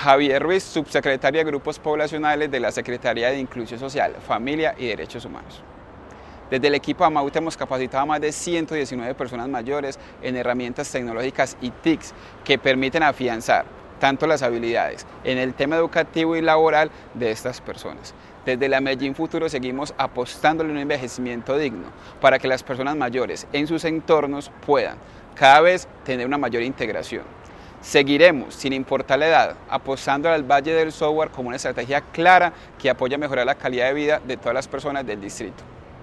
Javier Ruiz, subsecretario de Grupos Poblacionales de la Secretaría de Inclusión Social, Familia y Derechos Humanos. Desde el equipo AMAUT hemos capacitado a más de 119 personas mayores en herramientas tecnológicas y TICs que permiten afianzar tanto las habilidades en el tema educativo y laboral de estas personas. Desde la Medellín Futuro seguimos apostándole a un envejecimiento digno para que las personas mayores en sus entornos puedan cada vez tener una mayor integración. Seguiremos, sin importar la edad, apostando al Valle del Software como una estrategia clara que apoya a mejorar la calidad de vida de todas las personas del distrito.